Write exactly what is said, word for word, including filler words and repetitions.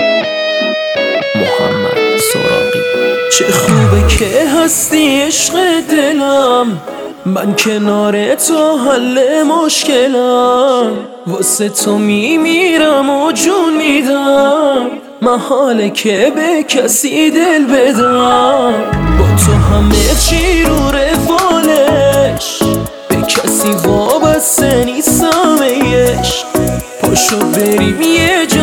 محمد سراغی. چه خوبه که هستی عشق دلم، من کنار تو حل مشکلم، واسه تو میمیرم و جون میدم، محاله که به کسی دل بدم. با تو همه چی رو روالش، به کسی وابسته نیستم عشق، پاشو بریم یه